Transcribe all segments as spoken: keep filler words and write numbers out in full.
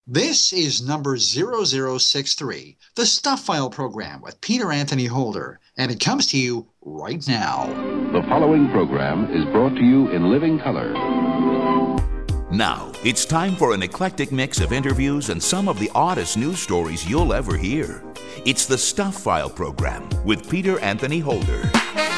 This is number zero zero six three, the Stuff File program with Peter Anthony Holder, and it comes to you right now. The following program is brought to you in living color. Now, it's time for an eclectic mix of interviews and some of the oddest news stories you'll ever hear. It's the Stuff File program with Peter Anthony Holder.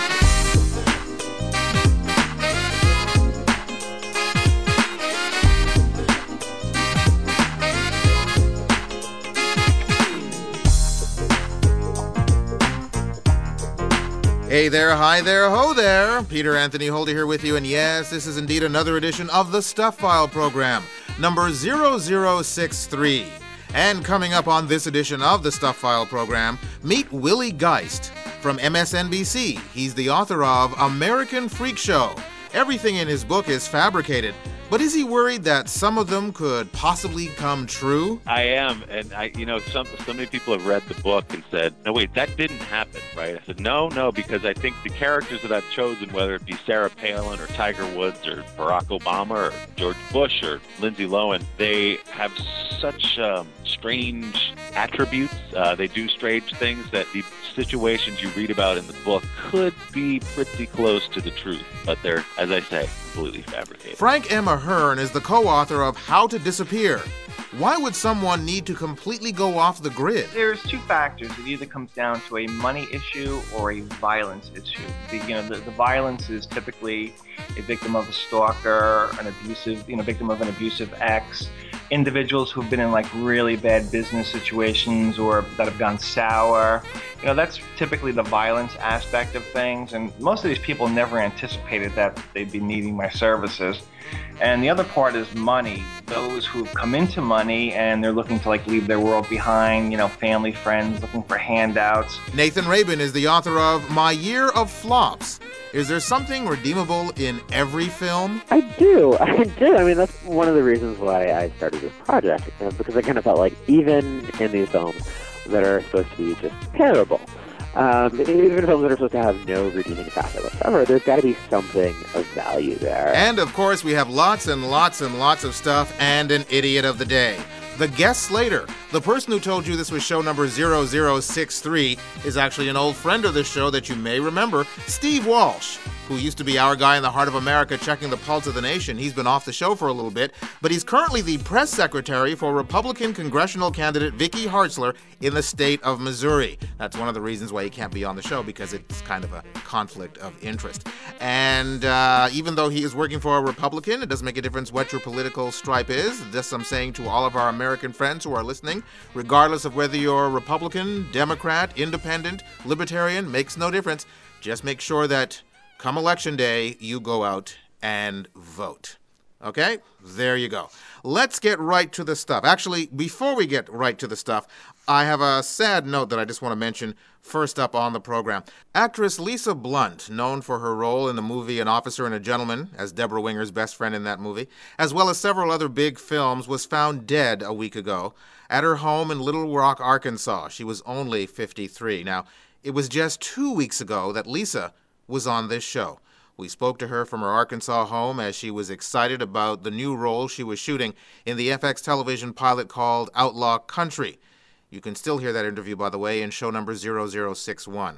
Hey there, hi there, ho there. Peter Anthony Holder here with you, and yes, this is indeed another edition of the Stuff File program, number zero zero six three. And coming up on this edition of the Stuff File program, meet Willie Geist from M S N B C. He's the author of American Freak Show. Everything in his book is fabricated, but is he worried that some of them could possibly come true? I am, and I, you know, some so many people have read the book and said, "No, wait, that didn't happen, right?" I said, "No, no," because I think the characters that I've chosen, whether it be Sarah Palin or Tiger Woods or Barack Obama or George Bush or Lindsay Lohan, they have such um, strange attributes. Uh, they do strange things that the situations you read about in the book could be pretty close to the truth, but they're, as I say, completely fabricated. Frank M. Ahern is the co-author of How to Disappear. Why would someone need to completely go off the grid? There's two factors. It either comes down to a money issue or a violence issue. The, you know, the, the violence is typically a victim of a stalker, an abusive, you know, victim of an abusive ex, individuals who've been in like really bad business situations or that have gone sour. You know, that's typically the violence aspect of things, and most of these people never anticipated that they'd be needing my services. And the other part is money. Those who've come into money and they're looking to like leave their world behind, you know, family, friends, looking for handouts. Nathan Rabin is the author of My Year of Flops. Is there something redeemable in every film? I do. I do. I mean, that's one of the reasons why I started this project, you know, because I kind of felt like even in these films that are supposed to be just terrible, um, even films that are supposed to have no redeeming factor whatsoever, there's got to be something of value there. And, of course, we have lots and lots and lots of stuff and an idiot of the day. The guest Slater, the person who told you this was show number zero zero six three, is actually an old friend of the show that you may remember, Steve Walsh, who used to be our guy in the heart of America checking the pulse of the nation. He's been off the show for a little bit, but he's currently the press secretary for Republican congressional candidate Vicky Hartzler in the state of Missouri. That's one of the reasons why he can't be on the show, because it's kind of a conflict of interest. And uh, even though he is working for a Republican, it doesn't make a difference what your political stripe is. This I'm saying to all of our American friends who are listening, regardless of whether you're Republican, Democrat, Independent, Libertarian, makes no difference. Just make sure that come election day, you go out and vote. Okay? There you go. Let's get right to the stuff. Actually, before we get right to the stuff, I have a sad note that I just want to mention first up on the program. Actress Lisa Blunt, known for her role in the movie An Officer and a Gentleman, as Deborah Winger's best friend in that movie, as well as several other big films, was found dead a week ago at her home in Little Rock, Arkansas. She was only fifty-three. Now, it was just two weeks ago that Lisa was on this show. We spoke to her from her Arkansas home as she was excited about the new role she was shooting in the F X television pilot called Outlaw Country. You can still hear that interview, by the way, in show number zero zero six one.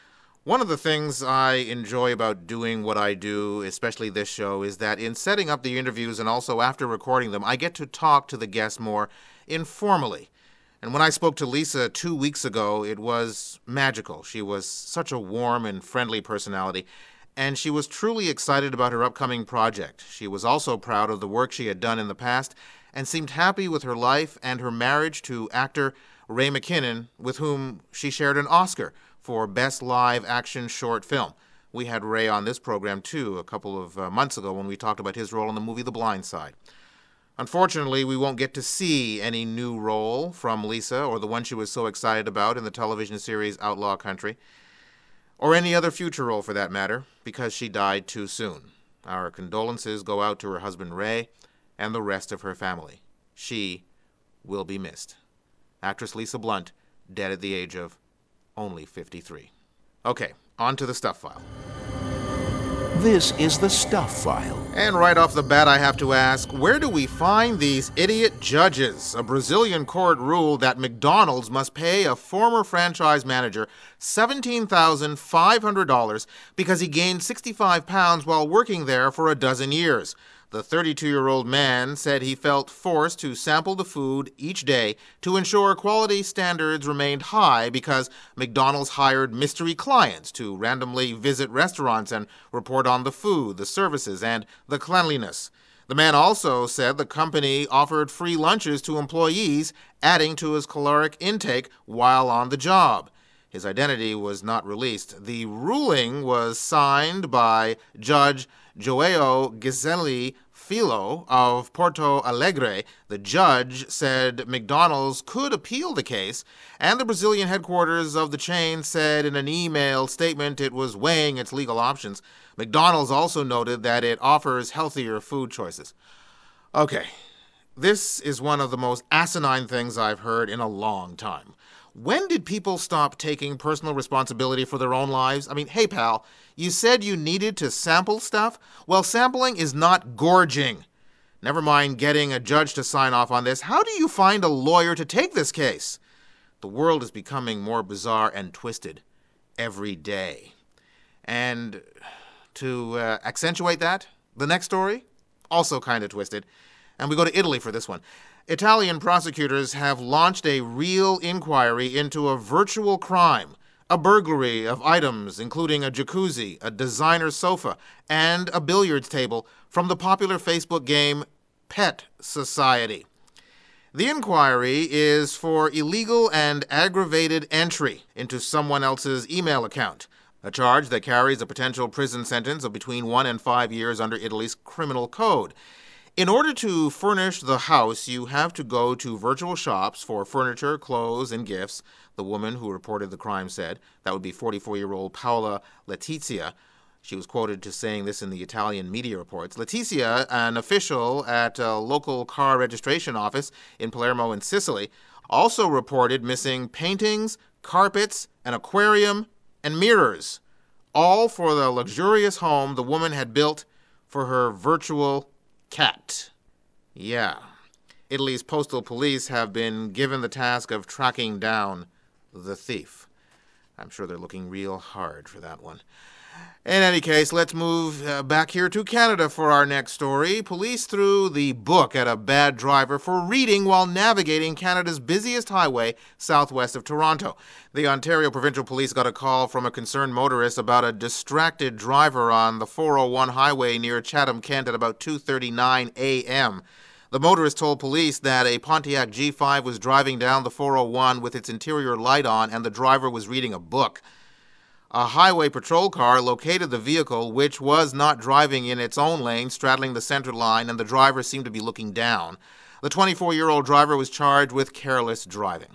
One of the things I enjoy about doing what I do, especially this show, is that in setting up the interviews and also after recording them, I get to talk to the guests more informally. And when I spoke to Lisa two weeks ago, it was magical. She was such a warm and friendly personality, and she was truly excited about her upcoming project. She was also proud of the work she had done in the past and seemed happy with her life and her marriage to actor Ray McKinnon, with whom she shared an Oscar for Best Live Action Short Film. We had Ray on this program, too, a couple of uh, months ago when we talked about his role in the movie The Blind Side. Unfortunately, we won't get to see any new role from Lisa, or the one she was so excited about in the television series Outlaw Country, or any other future role for that matter, because she died too soon. Our condolences go out to her husband Ray and the rest of her family. She will be missed. Actress Lisa Blunt, dead at the age of only fifty-three. Okay, on to the stuff file. This is the Stuff File. And right off the bat, I have to ask, where do we find these idiot judges? A Brazilian court ruled that McDonald's must pay a former franchise manager seventeen thousand five hundred dollars because he gained sixty-five pounds while working there for a dozen years. The thirty-two-year-old man said he felt forced to sample the food each day to ensure quality standards remained high because McDonald's hired mystery clients to randomly visit restaurants and report on the food, the services, and the cleanliness. The man also said the company offered free lunches to employees, adding to his caloric intake while on the job. His identity was not released. The ruling was signed by Judge João Gisele Filho of Porto Alegre. The judge said McDonald's could appeal the case, and the Brazilian headquarters of the chain said in an email statement it was weighing its legal options. McDonald's also noted that it offers healthier food choices. Okay, this is one of the most asinine things I've heard in a long time. When did people stop taking personal responsibility for their own lives? I mean, hey, pal, you said you needed to sample stuff? Well, sampling is not gorging. Never mind getting a judge to sign off on this. How do you find a lawyer to take this case? The world is becoming more bizarre and twisted every day. And to uh, accentuate that, the next story, also kind of twisted. And we go to Italy for this one. Italian prosecutors have launched a real inquiry into a virtual crime, a burglary of items including a jacuzzi, a designer sofa, and a billiards table from the popular Facebook game Pet Society. The inquiry is for illegal and aggravated entry into someone else's email account, a charge that carries a potential prison sentence of between one and five years under Italy's criminal code. In order to furnish the house, you have to go to virtual shops for furniture, clothes, and gifts, the woman who reported the crime said. That would be forty-four-year-old Paola Letizia. She was quoted to saying this in the Italian media reports. Letizia, an official at a local car registration office in Palermo in Sicily, also reported missing paintings, carpets, an aquarium, and mirrors, all for the luxurious home the woman had built for her virtual cat. Yeah. Italy's postal police have been given the task of tracking down the thief. I'm sure they're looking real hard for that one. In any case, let's move uh, back here to Canada for our next story. Police threw the book at a bad driver for reading while navigating Canada's busiest highway southwest of Toronto. The Ontario Provincial Police got a call from a concerned motorist about a distracted driver on the four oh one highway near Chatham-Kent at about two thirty-nine a.m. The motorist told police that a Pontiac G five was driving down the four oh one with its interior light on and the driver was reading a book. A highway patrol car located the vehicle, which was not driving in its own lane, straddling the center line, and the driver seemed to be looking down. The twenty-four-year-old driver was charged with careless driving.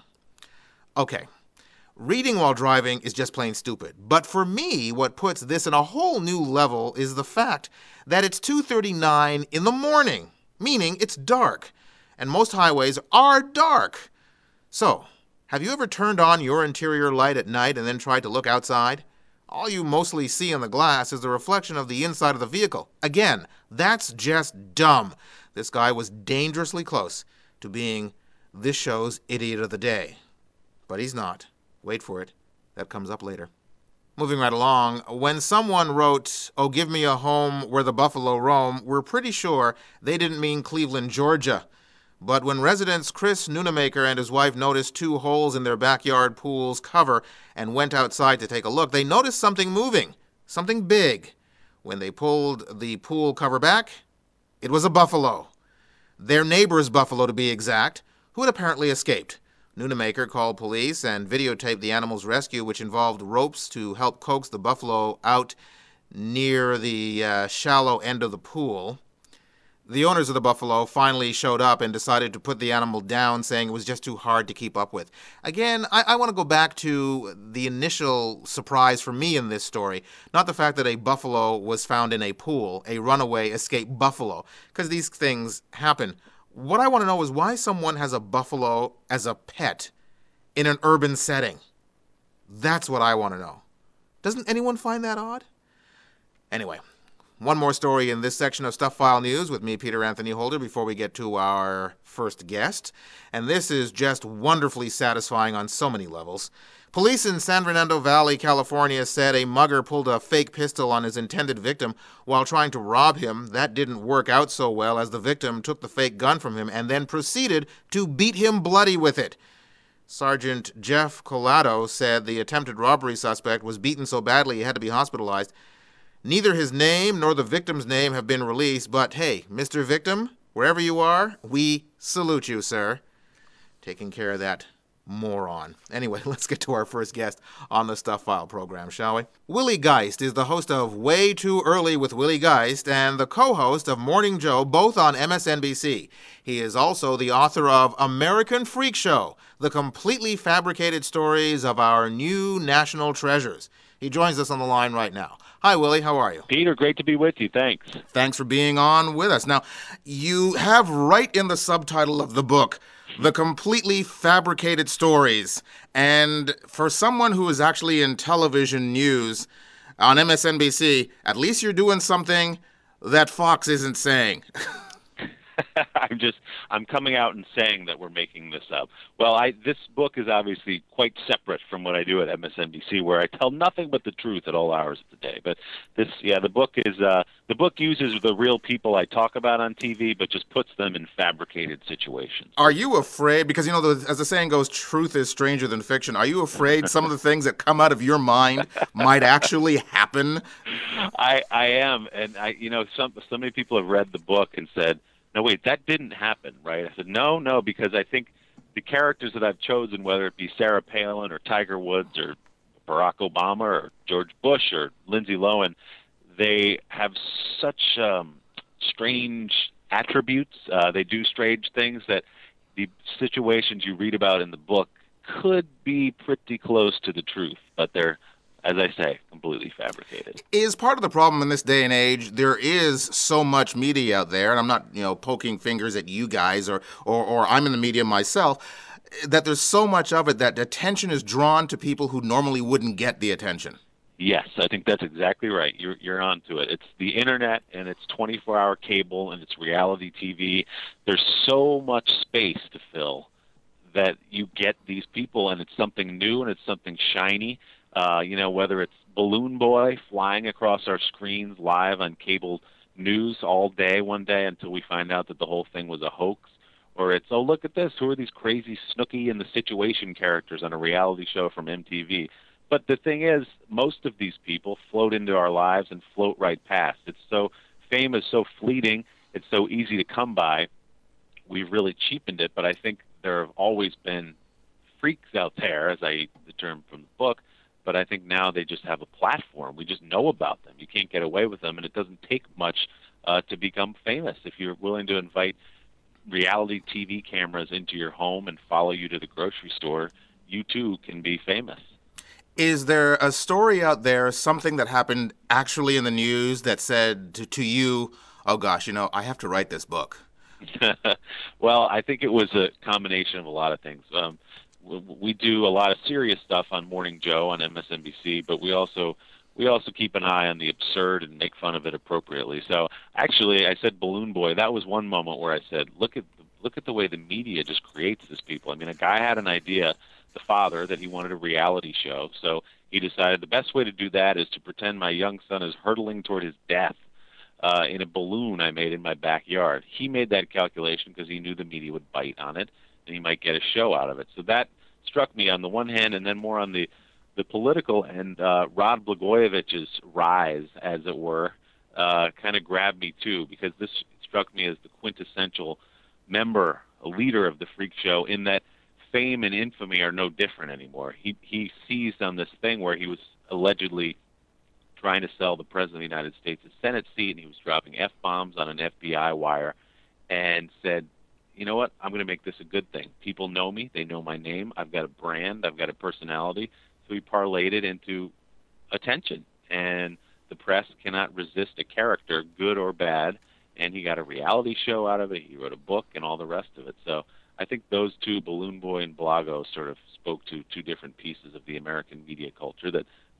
Okay, reading while driving is just plain stupid. But for me, what puts this in a whole new level is the fact that it's two thirty-nine in the morning, meaning it's dark, and most highways are dark. So, have you ever turned on your interior light at night and then tried to look outside? All you mostly see on the glass is the reflection of the inside of the vehicle. Again, that's just dumb. This guy was dangerously close to being this show's Idiot of the Day. But he's not. Wait for it. That comes up later. Moving right along, when someone wrote, "Oh, give me a home where the buffalo roam," we're pretty sure they didn't mean Cleveland, Georgia. But when residents Chris Nunemaker and his wife noticed two holes in their backyard pool's cover and went outside to take a look, they noticed something moving, something big. When they pulled the pool cover back, it was a buffalo. Their neighbor's buffalo, to be exact, who had apparently escaped. Nunemaker called police and videotaped the animal's rescue, which involved ropes to help coax the buffalo out near the uh, shallow end of the pool. The owners of the buffalo finally showed up and decided to put the animal down, saying it was just too hard to keep up with. Again, I, I want to go back to the initial surprise for me in this story, not the fact that a buffalo was found in a pool, a runaway escaped buffalo, because these things happen. What I want to know is why someone has a buffalo as a pet in an urban setting. That's what I want to know. Doesn't anyone find that odd? Anyway, One more story in this section of Stuff File News with me, Peter Anthony Holder, before we get to our first guest. And this is just wonderfully satisfying on so many levels. Police in San Fernando Valley, California, said a mugger pulled a fake pistol on his intended victim while trying to rob him. That didn't work out so well, as the victim took the fake gun from him and then proceeded to beat him bloody with it. Sergeant Jeff Collado said the attempted robbery suspect was beaten so badly he had to be hospitalized. Neither his name nor the victim's name have been released, but hey, Mister Victim, wherever you are, we salute you, sir. Taking care of that moron. Anyway, let's get to our first guest on the Stuff File program, shall we? Willie Geist is the host of Way Too Early with Willie Geist and the co-host of Morning Joe, both on M S N B C. He is also the author of American Freak Show, the completely fabricated stories of our new national treasures. He joins us on the line right now. Hi, Willie. How are you? Peter, great to be with you. Thanks. Thanks for being on with us. Now, you have right in the subtitle of the book, The Completely Fabricated Stories. And for someone who is actually in television news on M S N B C, at least you're doing something that Fox isn't saying. I'm just, I'm coming out and saying that we're making this up. Well, I, this book is obviously quite separate from what I do at M S N B C, where I tell nothing but the truth at all hours of the day. But this, yeah, the book is, uh, the book uses the real people I talk about on T V, but just puts them in fabricated situations. Are you afraid, because, you know, the, as the saying goes, truth is stranger than fiction. Are you afraid some of the things that come out of your mind might actually happen? I, I am. And, I, you know, some, so many people have read the book and said, no, wait, that didn't happen, right? I said, no, no, because I think the characters that I've chosen, whether it be Sarah Palin or Tiger Woods or Barack Obama or George Bush or Lindsay Lohan, they have such um, strange attributes. Uh, they do strange things that the situations you read about in the book could be pretty close to the truth, but they're, as I say, completely fabricated. Is part of the problem in this day and age, there is so much media out there, and I'm not, you know, poking fingers at you guys, or, or, or I'm in the media myself, that there's so much of it that attention is drawn to people who normally wouldn't get the attention. Yes, I think that's exactly right. You're you're onto it. It's the internet, and it's twenty-four hour cable, and it's reality T V. There's so much space to fill that you get these people, and it's something new, and it's something shiny. Uh, you know, whether it's Balloon Boy flying across our screens live on cable news all day one day until we find out that the whole thing was a hoax, or it's, oh, look at this, who are these crazy Snooki and the Situation characters on a reality show from M T V? But the thing is, most of these people float into our lives and float right past. It's so, fame is so fleeting, it's so easy to come by, we've really cheapened it, but I think there have always been freaks out there, as I use the term from the book, but I think now they just have a platform. We just know about them. You can't get away with them, and it doesn't take much uh, to become famous. If you're willing to invite reality T V cameras into your home and follow you to the grocery store, you too can be famous. Is there a story out there, something that happened actually in the news that said to, to you, oh gosh, you know, I have to write this book? Well, I think it was a combination of a lot of things. Um, we do a lot of serious stuff on Morning Joe on M S N B C, but we also we also keep an eye on the absurd and make fun of it appropriately. So actually, I said Balloon Boy. That was one moment where I said, look at look at the way the media just creates this people. I mean, a guy had an idea, the father, that he wanted a reality show. So he decided the best way to do that is to pretend my young son is hurtling toward his death uh, in a balloon I made in my backyard. He made that calculation because he knew the media would bite on it, and he might get a show out of it. So that struck me on the one hand, and then more on the, the political and uh, Rod Blagojevich's rise, as it were, uh, kind of grabbed me too, because this struck me as the quintessential member, a leader of the freak show, in that fame and infamy are no different anymore. He, he seized on this thing where he was allegedly trying to sell the President of the United States a Senate seat, and he was dropping F-bombs on an F B I wire, and said, you know what, I'm going to make this a good thing. People know me. They know my name. I've got a brand. I've got a personality. So he parlayed it into attention. And the press cannot resist a character, good or bad. And he got a reality show out of it. He wrote a book and all the rest of it. So I think those two, Balloon Boy and Blago, sort of spoke to two different pieces of the American media culture that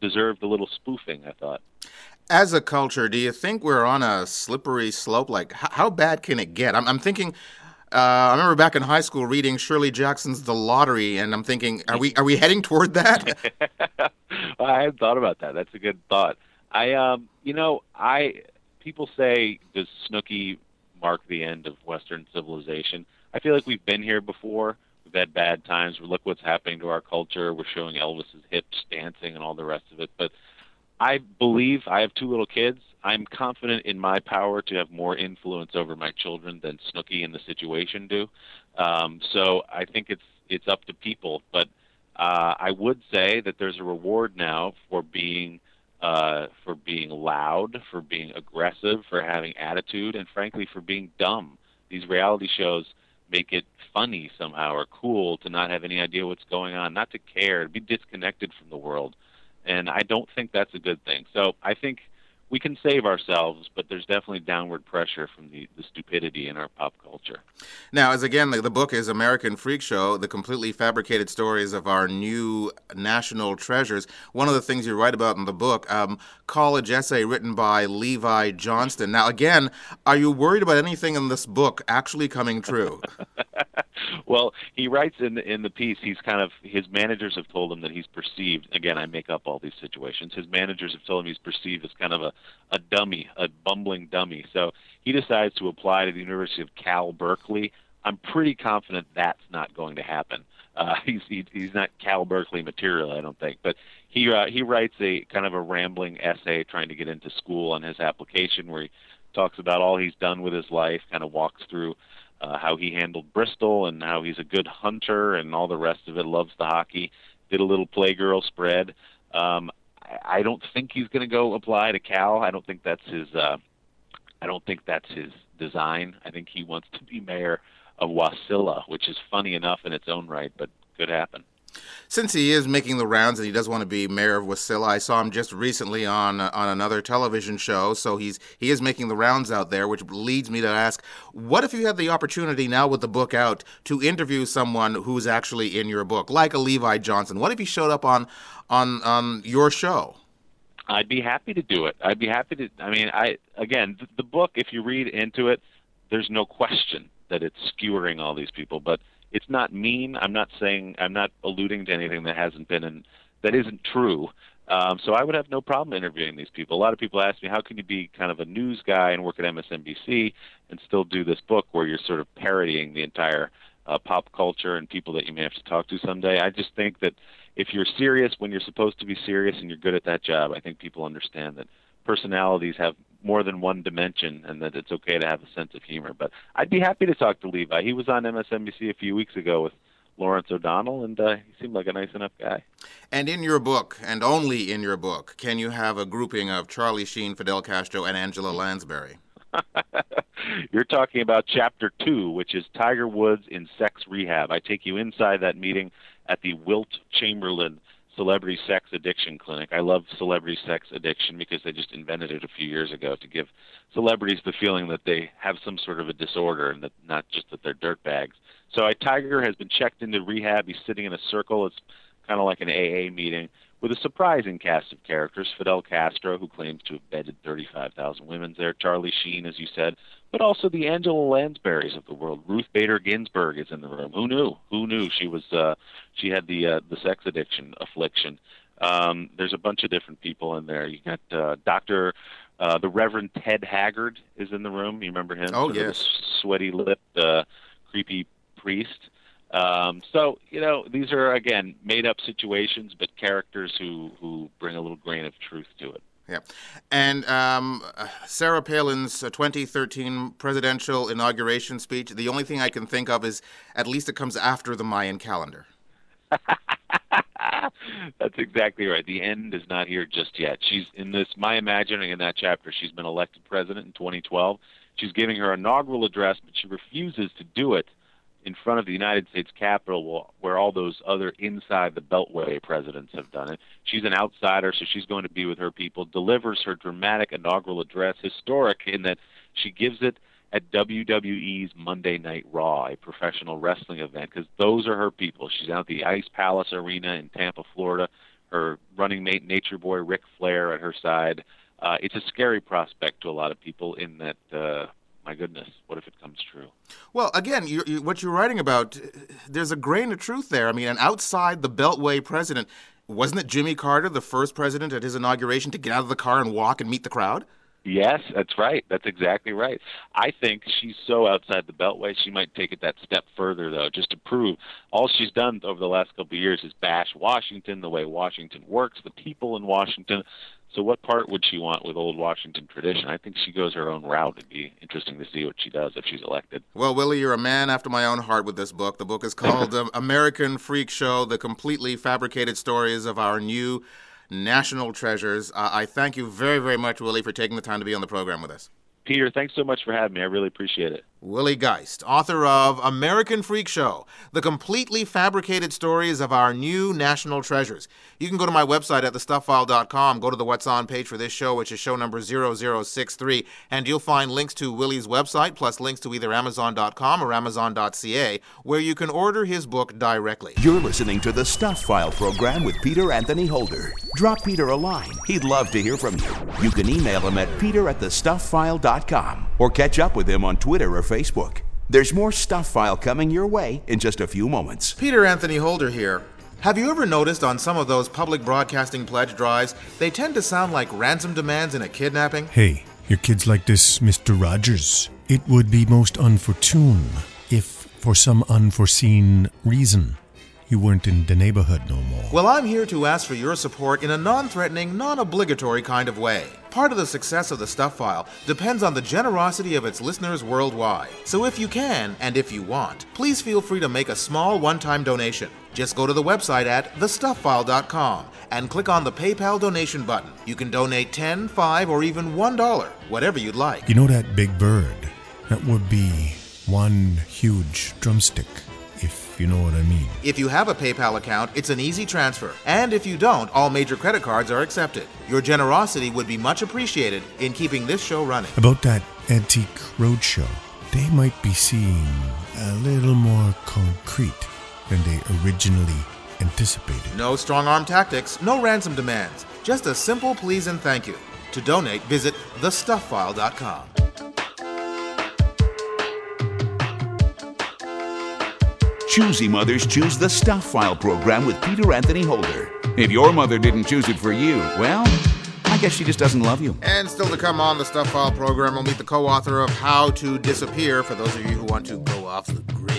deserved a little spoofing, I thought. As a culture, do you think we're on a slippery slope? Like, h- how bad can it get? I'm, I'm thinking. Uh, I remember back in high school reading Shirley Jackson's The Lottery, and I'm thinking, are we are we heading toward that? Well, I hadn't thought about that. That's a good thought. I, um, you know, I people say, does Snooki mark the end of Western civilization? I feel like we've been here before. We've had bad times. Look what's happening to our culture. We're showing Elvis's hips dancing and all the rest of it. But I believe I have two little kids. I'm confident in my power to have more influence over my children than Snooki and the situation do. Um, so I think it's it's up to people. But uh, I would say that there's a reward now for being uh, for being loud, for being aggressive, for having attitude, and frankly for being dumb. These reality shows make it funny somehow or cool to not have any idea what's going on, not to care, to be disconnected from the world. And I don't think that's a good thing. So I think we can save ourselves, but there's definitely downward pressure from the, the stupidity in our pop culture. Now, as again, the, the book is American Freak Show, the completely fabricated stories of our new national treasures. One of the things you write about in the book, um, college essay written by Levi Johnston. Now, again, are you worried about anything in this book actually coming true? Well, he writes in the, in the piece, he's kind of, his managers have told him that he's perceived, again, I make up all these situations, his managers have told him he's perceived as kind of a, a dummy, a bumbling dummy. So he decides to apply to the University of Cal Berkeley. I'm pretty confident that's not going to happen. Uh, he's he, he's not Cal Berkeley material, I don't think. But he uh, he writes a kind of a rambling essay trying to get into school on his application where he talks about all he's done with his life, kind of walks through Uh, how he handled Bristol and how he's a good hunter and all the rest of it, loves the hockey, did a little Playgirl spread. Um, I, I don't think he's going to go apply to Cal. I don't think that's his uh, I don't think that's his design. I think he wants to be mayor of Wasilla, which is funny enough in its own right, but could happen. Since he is making the rounds and he does want to be mayor of Wasilla, I saw him just recently on uh, on another television show. So he's he is making the rounds out there, which leads me to ask, what if you had the opportunity now with the book out to interview someone who's actually in your book, like a Levi Johnston? What if he showed up on on on your show? I'd be happy to do it. I'd be happy to. I mean, I again, the, the book, if you read into it, there's no question that it's skewering all these people, but it's not mean. I'm not saying, I'm not alluding to anything that hasn't been and that isn't true. Um, so I would have no problem interviewing these people. A lot of people ask me, how can you be kind of a news guy and work at M S N B C and still do this book where you're sort of parodying the entire uh, pop culture and people that you may have to talk to someday? I just think that if you're serious when you're supposed to be serious and you're good at that job, I think people understand that personalities have more than one dimension and that it's okay to have a sense of humor. But I'd be happy to talk to Levi. He was on M S N B C a few weeks ago with Lawrence O'Donnell, and uh, he seemed like a nice enough guy. And in your book, and only in your book, can you have a grouping of Charlie Sheen, Fidel Castro, and Angela Lansbury? You're talking about chapter two, which is Tiger Woods in sex rehab. I take you inside that meeting at the Wilt Chamberlain Celebrity Sex Addiction Clinic. I love celebrity sex addiction because they just invented it a few years ago to give celebrities the feeling that they have some sort of a disorder and that not just that they're dirtbags. So I, Tiger has been checked into rehab. He's sitting in a circle. It's kind of like an A A meeting with a surprising cast of characters. Fidel Castro, who claims to have bedded thirty-five thousand women there. Charlie Sheen, as you said, but also the Angela Lansburys of the world. Ruth Bader Ginsburg is in the room. Who knew? Who knew she was? Uh, she had the uh, the sex addiction affliction. Um, there's a bunch of different people in there. You got uh, Doctor Uh, the Reverend Ted Haggard is in the room. You remember him? Oh, sort yes. of a sweaty-lipped, uh, creepy priest. Um, so, you know, these are, again, made-up situations, but characters who, who bring a little grain of truth to it. Yeah. And um, Sarah Palin's uh, twenty thirteen presidential inauguration speech, the only thing I can think of is at least it comes after the Mayan calendar. That's exactly right. The end is not here just yet. She's in this, my imagining in that chapter, she's been elected president in twenty twelve. She's giving her inaugural address, but she refuses to do it in front of the United States Capitol where all those other inside the Beltway presidents have done it. She's an outsider, so she's going to be with her people, delivers her dramatic inaugural address, historic in that she gives it at W W E's Monday Night Raw, a professional wrestling event, because those are her people. She's out at the Ice Palace Arena in Tampa, Florida. her running mate, Nature Boy Ric Flair, at her side. Uh, it's a scary prospect to a lot of people in that, uh, my goodness, what if it comes true? Well, again, you, you, what you're writing about, there's a grain of truth there. I mean, an outside the Beltway president, wasn't it Jimmy Carter, the first president at his inauguration, to get out of the car and walk and meet the crowd? Yes, that's right. That's exactly right. I think she's so outside the Beltway, she might take it that step further, though, just to prove all she's done over the last couple of years is bash Washington, the way Washington works, the people in Washington. So what part would she want with old Washington tradition? I think she goes her own route. It'd be interesting to see what she does if she's elected. Well, Willie, you're a man after my own heart with this book. The book is called um, American Freak Show, The Completely Fabricated Stories of Our New National Treasures. Uh, I thank you very, very much, Willie, for taking the time to be on the program with us. Peter, thanks so much for having me. I really appreciate it. Willie Geist, author of American Freak Show, The Completely Fabricated Stories of Our New National Treasures. You can go to my website at the stuff file dot com, go to the What's On page for this show, which is show number zero zero six three, and you'll find links to Willie's website, plus links to either amazon dot com or amazon dot c a, where you can order his book directly. You're listening to the Stuff File program with Peter Anthony Holder. Drop Peter a line. He'd love to hear from you. You can email him at peter at the stuff file dot com or catch up with him on Twitter or Facebook. There's more Stuff File coming your way in just a few moments. Peter Anthony Holder here. Have you ever noticed on some of those public broadcasting pledge drives, they tend to sound like ransom demands in a kidnapping? Hey, your kids like this, Mister Rogers. It would be most unfortune if, for some unforeseen reason, you weren't in the neighborhood no more. Well, I'm here to ask for your support in a non-threatening, non-obligatory kind of way. Part of the success of the Stuff File depends on the generosity of its listeners worldwide. So if you can, and if you want, please feel free to make a small one-time donation. Just go to the website at the stuff file dot com and click on the PayPal donation button. You can donate ten dollars, five dollars, or even one dollar, whatever you'd like. You know that big bird? That would be one huge drumstick, if you know what I mean. If you have a PayPal account, it's an easy transfer. And if you don't, all major credit cards are accepted. Your generosity would be much appreciated in keeping this show running. About that Antique Roadshow, they might be seeing a little more concrete than they originally anticipated. No strong-arm tactics, no ransom demands. Just a simple please and thank you. To donate, visit the stuff file dot com. Choosy mothers choose the Stuff File program with Peter Anthony Holder. If your mother didn't choose it for you, well, I guess she just doesn't love you. And still to come on the Stuff File program, we'll meet the co-author of How to Disappear, for those of you who want to go off the grid.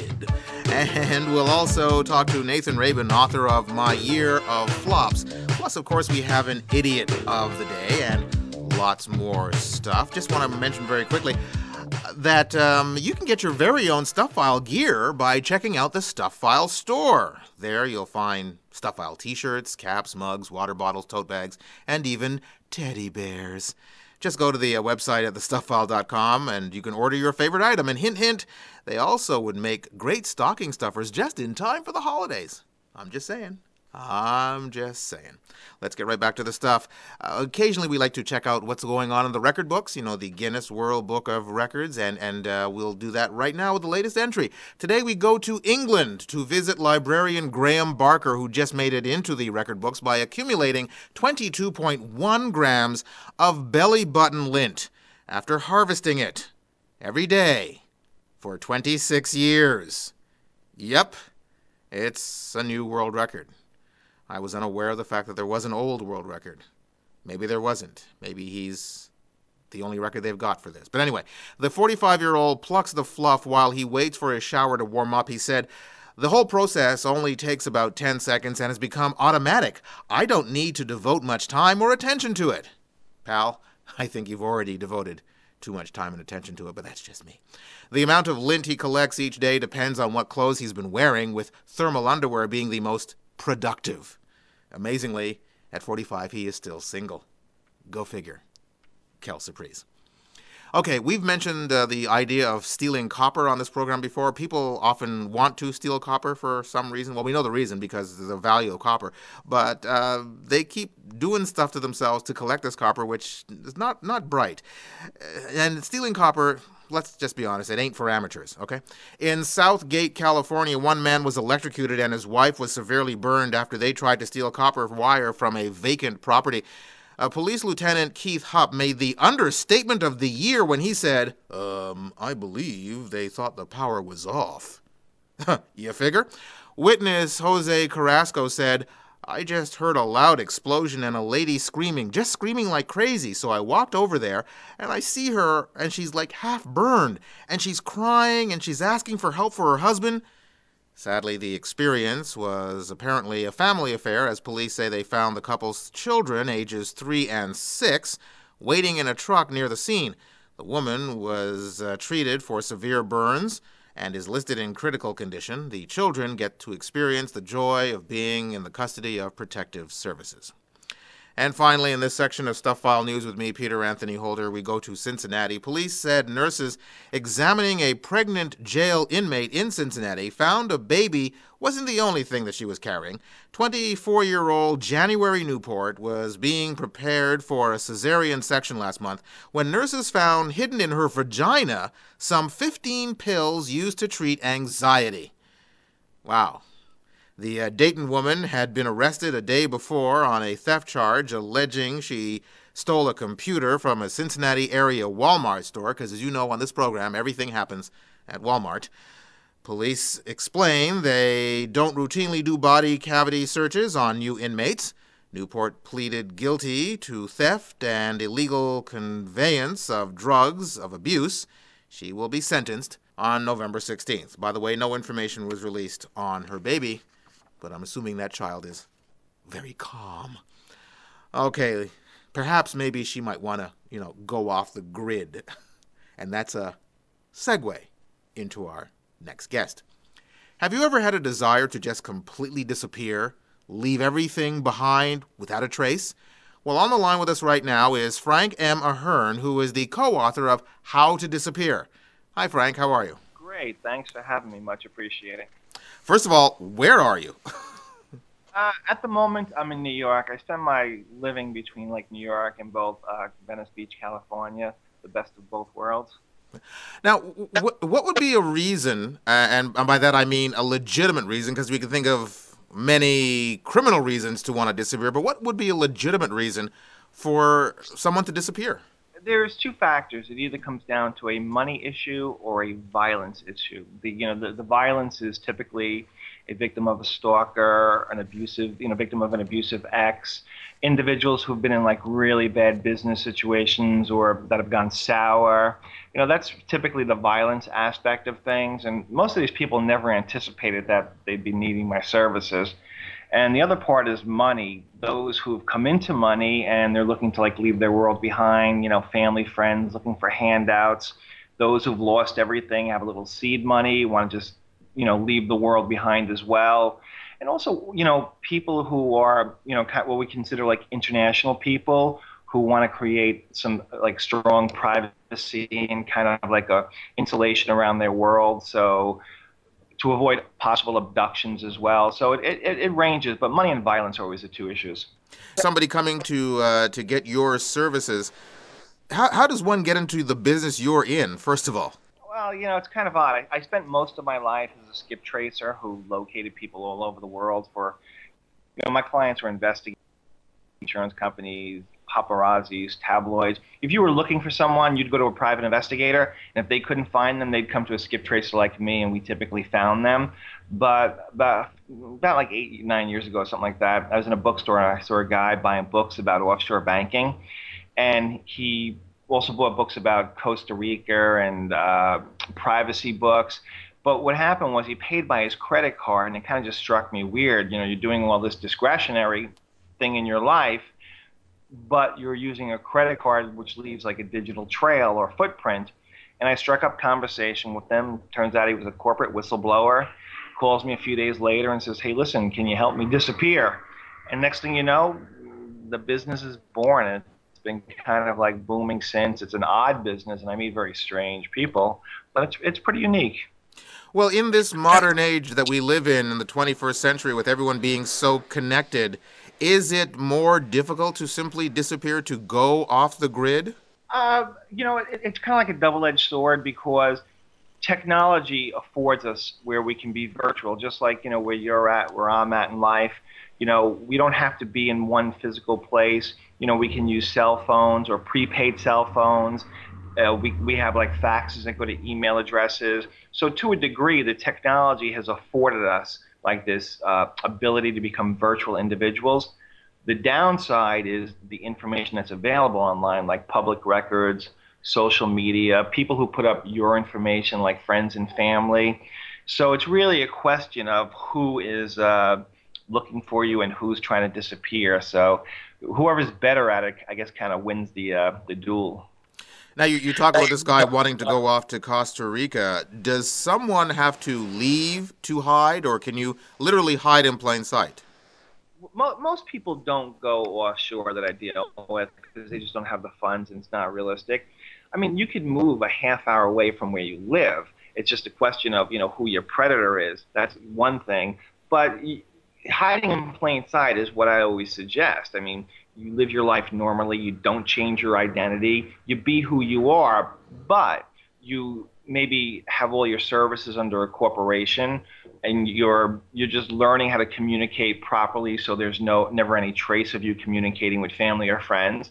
And we'll also talk to Nathan Rabin, author of My Year of Flops. Plus, of course, we have an Idiot of the Day and lots more stuff. Just want to mention very quickly that um, you can get your very own Stuff File gear by checking out the Stuff File store. There you'll find Stuff File t-shirts, caps, mugs, water bottles, tote bags, and even teddy bears. Just go to the uh, website at the stuff file dot com and you can order your favorite item. And hint, hint, they also would make great stocking stuffers just in time for the holidays. I'm just saying. I'm just saying. Let's get right back to the stuff. Uh, occasionally we like to check out what's going on in the record books, you know, the Guinness World Book of Records, and, and uh, we'll do that right now with the latest entry. Today we go to England to visit librarian Graham Barker, who just made it into the record books by accumulating twenty-two point one grams of belly button lint after harvesting it every day for twenty-six years. Yep, it's a new world record. I was unaware of the fact that there was an old world record. Maybe there wasn't. Maybe he's the only record they've got for this. But anyway, the forty-five-year-old plucks the fluff while he waits for his shower to warm up. He said, "The whole process only takes about ten seconds and has become automatic. I don't need to devote much time or attention to it." Pal, I think you've already devoted too much time and attention to it, but that's just me. The amount of lint he collects each day depends on what clothes he's been wearing, with thermal underwear being the most productive. Amazingly, at forty-five, he is still single. Go figure. Quelle surprise. Okay, we've mentioned uh, the idea of stealing copper on this program before. People often want to steal copper for some reason. Well, we know the reason, because of the value of copper. But uh, they keep doing stuff to themselves to collect this copper, which is not, not bright. And stealing copper, let's just be honest, it ain't for amateurs, okay? In Southgate, California, one man was electrocuted and his wife was severely burned after they tried to steal copper wire from a vacant property. Uh, Police Lieutenant Keith Hupp made the understatement of the year when he said, um, I believe they thought the power was off. You figure? Witness Jose Carrasco said, I just heard a loud explosion and a lady screaming, just screaming like crazy. So I walked over there and I see her and she's like half burned and she's crying and she's asking for help for her husband. Sadly, the experience was apparently a family affair, as police say they found the couple's children, ages three and six, waiting in a truck near the scene. The woman was uh, treated for severe burns and is listed in critical condition. The children get to experience the joy of being in the custody of protective services. And finally, in this section of Stuff File News with me, Peter Anthony Holder, we go to Cincinnati. Police said nurses examining a pregnant jail inmate in Cincinnati found a baby wasn't the only thing that she was carrying. twenty-four-year-old January Newport was being prepared for a cesarean section last month when nurses found hidden in her vagina some fifteen pills used to treat anxiety. Wow. The uh, Dayton woman had been arrested a day before on a theft charge alleging she stole a computer from a Cincinnati area Walmart store, because as you know on this program, everything happens at Walmart. Police explain they don't routinely do body cavity searches on new inmates. Newport pleaded guilty to theft and illegal conveyance of drugs of abuse. She will be sentenced on November sixteenth. By the way, no information was released on her baby, but I'm assuming that child is very calm. Okay, perhaps maybe she might want to, you know, go off the grid. And that's a segue into our next guest. Have you ever had a desire to just completely disappear, leave everything behind without a trace? Well, on the line with us right now is Frank M. Ahern, who is the co-author of How to Disappear. Hi, Frank. How are you? Great. Thanks for having me. Much appreciated. First of all, where are you? uh, at the moment, I'm in New York. I spend my living between like New York and both uh, Venice Beach, California, the best of both worlds. Now, wh- what would be a reason, uh, and, and by that I mean a legitimate reason, because we can think of many criminal reasons to want to disappear, but what would be a legitimate reason for someone to disappear? There's two factors. It either comes down to a money issue or a violence issue. The you know the, the violence is typically a victim of a stalker, an abusive you know victim of an abusive ex, individuals who've been in like really bad business situations or that have gone sour. You know that's typically the violence aspect of things, and most of these people never anticipated that they'd be needing my services. And the other part is money. Those who've come into money and they're looking to like leave their world behind, you know, family, friends, looking for handouts. Those who've lost everything, have a little seed money, want to just, you know, leave the world behind as well. And also, you know, people who are, you know, what we consider like international people who want to create some like strong privacy and kind of like a insulation around their world. So to avoid possible abductions as well. So it, it, it ranges, but money and violence are always the two issues. Somebody coming to uh, to get your services, how, how does one get into the business you're in, first of all? Well, you know, it's kind of odd. I, I spent most of my life as a skip tracer who located people all over the world for, you know, my clients were investigators, insurance companies, paparazzis, tabloids. If you were looking for someone, you'd go to a private investigator, and if they couldn't find them, they'd come to a skip tracer like me, and we typically found them. But about, about like eight, nine years ago, something like that, I was in a bookstore, and I saw a guy buying books about offshore banking, and he also bought books about Costa Rica and uh, privacy books. But what happened was he paid by his credit card, and it kind of just struck me weird. You know, you're doing all this discretionary thing in your life, but you're using a credit card which leaves like a digital trail or footprint. And I struck up conversation with him. Turns out he was a corporate whistleblower. Calls me a few days later and says, hey, listen, can you help me disappear? And next thing you know, the business is born. And it's been kind of like booming since. It's an odd business, and I meet very strange people, but it's it's pretty unique. Well, in this modern age that we live in, in the twenty-first century, with everyone being so connected, is it more difficult to simply disappear, to go off the grid? Uh, you know, it, it's kind of like a double-edged sword because technology affords us where we can be virtual, just like, you know, where you're at, where I'm at in life. You know, we don't have to be in one physical place. You know, we can use cell phones or prepaid cell phones. Uh, we, we have like faxes that go to email addresses. So to a degree, the technology has afforded us like this uh, ability to become virtual individuals. The downside is the information that's available online, like public records, social media, people who put up your information, like friends and family. So it's really a question of who is uh, looking for you and who's trying to disappear. So whoever's better at it, I guess, kind of wins the uh, the duel. Now, you, you talk about this guy wanting to go off to Costa Rica. Does someone have to leave to hide, or can you literally hide in plain sight? Most people don't go offshore that I deal with because they just don't have the funds and it's not realistic. I mean, you could move a half hour away from where you live. It's just a question of, you know, who your predator is. That's one thing. But hiding in plain sight is what I always suggest. I mean, you live your life normally. You don't change your identity. You be who you are, but you maybe have all your services under a corporation, and you're you're just learning how to communicate properly, so there's no never any trace of you communicating with family or friends.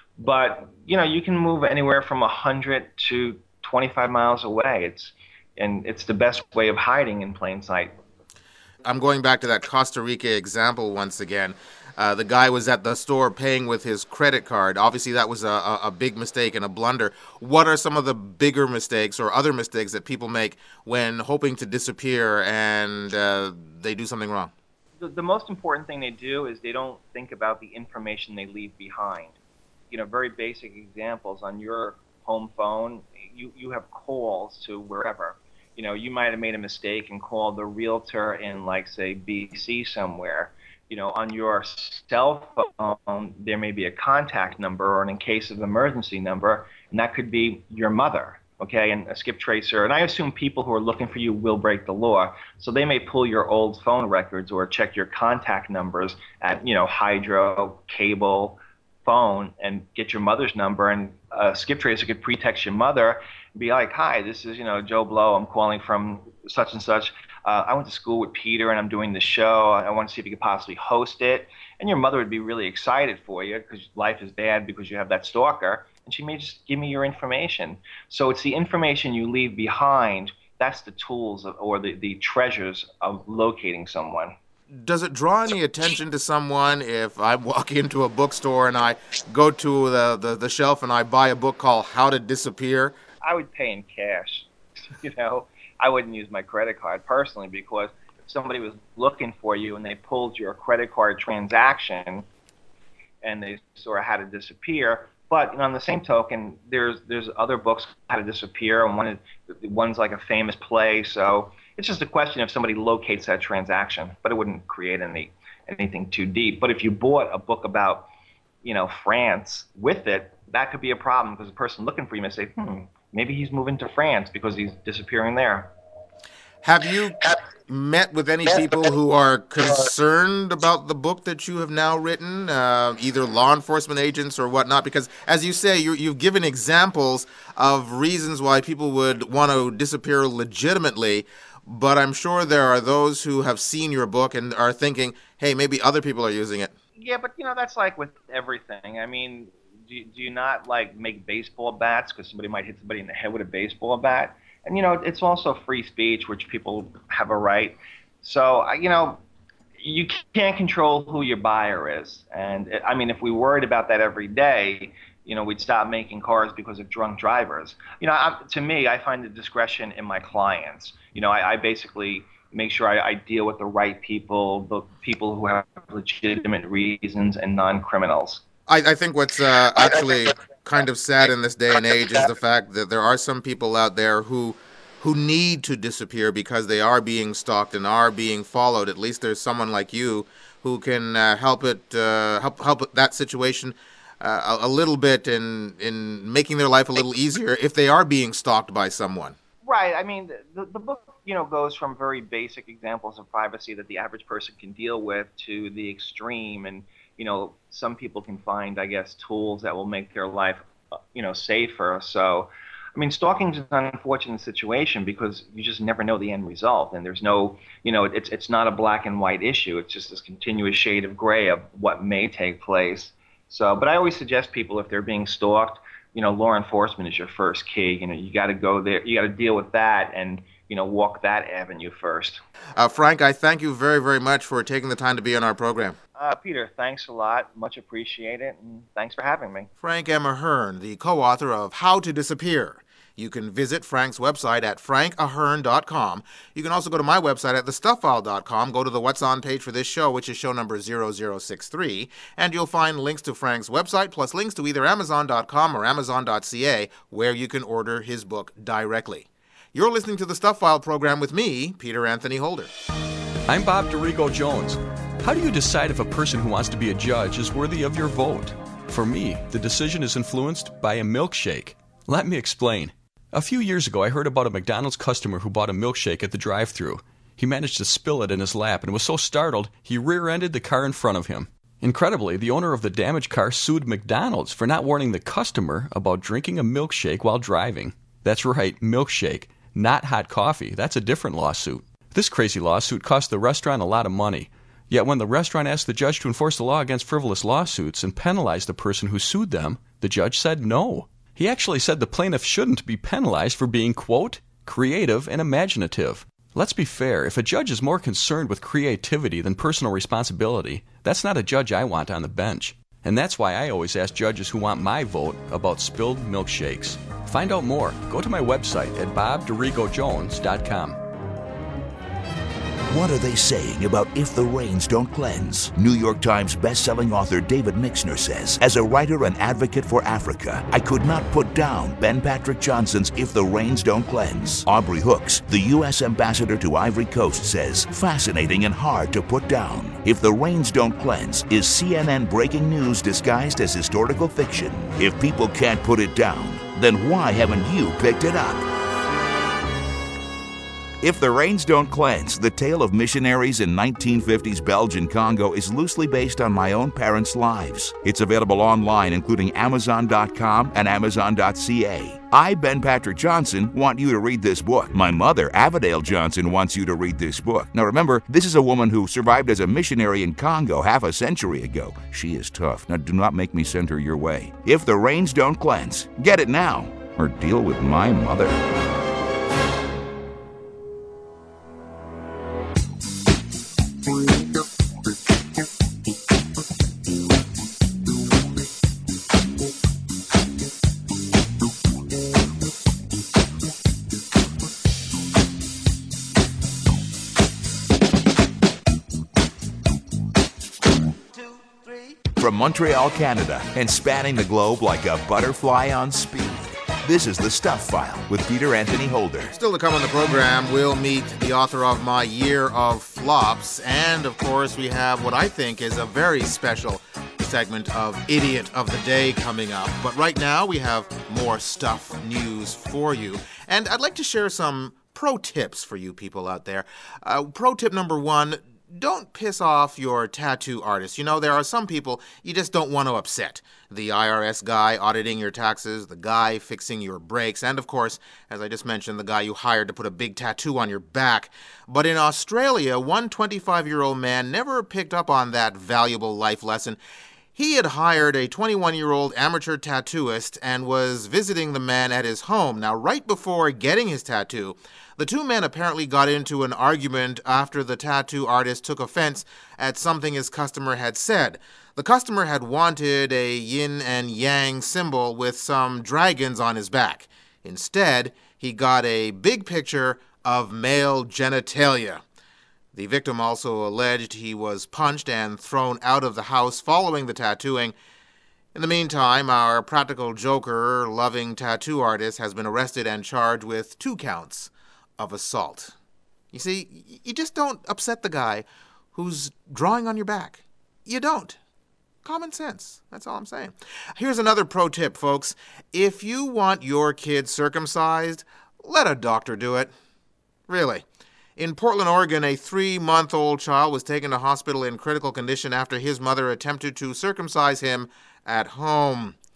But you know, you can move anywhere from one hundred to twenty-five miles away. It's and it's the best way of hiding in plain sight. I'm going back to that Costa Rica example once again. Uh, the guy was at the store paying with his credit card. Obviously, that was a, a, a big mistake and a blunder. What are some of the bigger mistakes or other mistakes that people make when hoping to disappear and uh, they do something wrong? The, the most important thing they do is they don't think about the information they leave behind. You know, very basic examples. On your home phone, you, you have calls to wherever. You know, you might have made a mistake and called the realtor in, like, say, B C somewhere. You know, on your cell phone, there may be a contact number or an in case of emergency number, and that could be your mother, okay, and a skip tracer. And I assume people who are looking for you will break the law. So they may pull your old phone records or check your contact numbers at, you know, hydro, cable, phone, and get your mother's number. And a skip tracer could pretext your mother and be like, hi, this is, you know, Joe Blow. I'm calling from such and such. Uh, I went to school with Peter, and I'm doing the show. I want to see if you could possibly host it. And your mother would be really excited for you because life is bad because you have that stalker. And she may just give me your information. So it's the information you leave behind. That's the tools of, or the, the treasures of locating someone. Does it draw any attention to someone if I walk into a bookstore and I go to the, the, the shelf and I buy a book called How to Disappear? I would pay in cash, you know. I wouldn't use my credit card personally because if somebody was looking for you and they pulled your credit card transaction and they saw how to disappear. But you know, on the same token, there's there's other books how to disappear, and one is, one's like a famous play. So it's just a question if somebody locates that transaction, but it wouldn't create any anything too deep. But if you bought a book about, you know, France with it, that could be a problem because the person looking for you may say, hmm, maybe he's moving to France because he's disappearing there. Have you met with any people who are concerned about the book that you have now written, uh, either law enforcement agents or whatnot? Because, as you say, you, you've given examples of reasons why people would want to disappear legitimately, but I'm sure there are those who have seen your book and are thinking, hey, maybe other people are using it. Yeah, but, you know, that's like with everything. I mean, do you, do you not, like, make baseball bats because somebody might hit somebody in the head with a baseball bat? And, you know, it's also free speech, which people have a right. So, you know, you can't control who your buyer is. And, I mean, if we worried about that every day, you know, we'd stop making cars because of drunk drivers. You know, I, to me, I find the discretion in my clients. You know, I, I basically make sure I, I deal with the right people, the people who have legitimate reasons and non-criminals. I, I think what's uh, actually kind of sad in this day and age is the fact that there are some people out there who who need to disappear because they are being stalked and are being followed. At least there's someone like you who can uh, help it uh, help help that situation uh, a, a little bit in in making their life a little easier if they are being stalked by someone. Right. I mean, the, the book, you know, goes from very basic examples of privacy that the average person can deal with to the extreme. And, you know, some people can find, I guess, tools that will make their life you know, safer. So, I mean, stalking is an unfortunate situation because you just never know the end result, and there's no, you know, it's it's not a black and white issue. It's just this continuous shade of gray of what may take place. So, but I always suggest people, if they're being stalked, you know, law enforcement is your first key. You know, you got to go there, you got to deal with that, and you know, walk that avenue first. Uh, Frank, I thank you very, very much for taking the time to be on our program. Uh, Peter, thanks a lot. Much appreciated, and thanks for having me. Frank M. Ahern, the co-author of How to Disappear. You can visit Frank's website at frank ahern dot com. You can also go to my website at the stuff file dot com, go to the What's On page for this show, which is show number zero zero six three, and you'll find links to Frank's website, plus links to either amazon dot com or amazon dot c a, where you can order his book directly. You're listening to the Stuff File program with me, Peter Anthony Holder. I'm Bob DiRigo Jones. How do you decide if a person who wants to be a judge is worthy of your vote? For me, the decision is influenced by a milkshake. Let me explain. A few years ago, I heard about a McDonald's customer who bought a milkshake at the drive-thru. He managed to spill it in his lap and was so startled, he rear-ended the car in front of him. Incredibly, the owner of the damaged car sued McDonald's for not warning the customer about drinking a milkshake while driving. That's right, milkshake, not hot coffee. That's a different lawsuit. This crazy lawsuit cost the restaurant a lot of money. Yet when the restaurant asked the judge to enforce the law against frivolous lawsuits and penalize the person who sued them, the judge said no. He actually said the plaintiff shouldn't be penalized for being, quote, creative and imaginative. Let's be fair, if a judge is more concerned with creativity than personal responsibility, that's not a judge I want on the bench. And that's why I always ask judges who want my vote about spilled milkshakes. Find out more. Go to my website at bob dirigo jones dot com. What are they saying about If the Rains Don't Cleanse? New York Times best-selling author David Mixner says, as a writer and advocate for Africa, I could not put down Ben Patrick Johnson's If the Rains Don't Cleanse. Aubrey Hooks, the U S ambassador to Ivory Coast, says, fascinating and hard to put down. If the Rains Don't Cleanse is C N N breaking news disguised as historical fiction. If people can't put it down, then why haven't you picked it up? If the Rains Don't Cleanse, the tale of missionaries in nineteen fifties Belgian Congo, is loosely based on my own parents' lives. It's available online, including amazon dot com and amazon dot c a. I, Ben Patrick Johnson, want you to read this book. My mother, Avadale Johnson, wants you to read this book. Now remember, this is a woman who survived as a missionary in Congo half a century ago. She is tough. Now do not make me send her your way. If the Rains Don't Cleanse, get it now, or deal with my mother. From Montreal, Canada, and spanning the globe like a butterfly on speed, this is The Stuff File with Peter Anthony Holder. Still to come on the program, we'll meet the author of My Year of Flops, and of course we have what I think is a very special segment of Idiot of the Day coming up. But right now we have more stuff news for you, and I'd like to share some pro tips for you people out there. Uh, pro tip number one, don't piss off your tattoo artist. You know, there are some people you just don't want to upset. The I R S guy auditing your taxes, the guy fixing your brakes, and of course, as I just mentioned, the guy you hired to put a big tattoo on your back. But in Australia, one twenty-five-year-old man never picked up on that valuable life lesson. He had hired a twenty-one-year-old amateur tattooist and was visiting the man at his home. Now, right before getting his tattoo, the two men apparently got into an argument after the tattoo artist took offense at something his customer had said. The customer had wanted a yin and yang symbol with some dragons on his back. Instead, he got a big picture of male genitalia. The victim also alleged he was punched and thrown out of the house following the tattooing. In the meantime, our practical joker, loving tattoo artist has been arrested and charged with two counts of assault. You see, you just don't upset the guy who's drawing on your back. You don't. Common sense. That's all I'm saying. Here's another pro tip, folks. If you want your kid circumcised, let a doctor do it. Really. In Portland, Oregon, a three-month-old child was taken to hospital in critical condition after his mother attempted to circumcise him at home.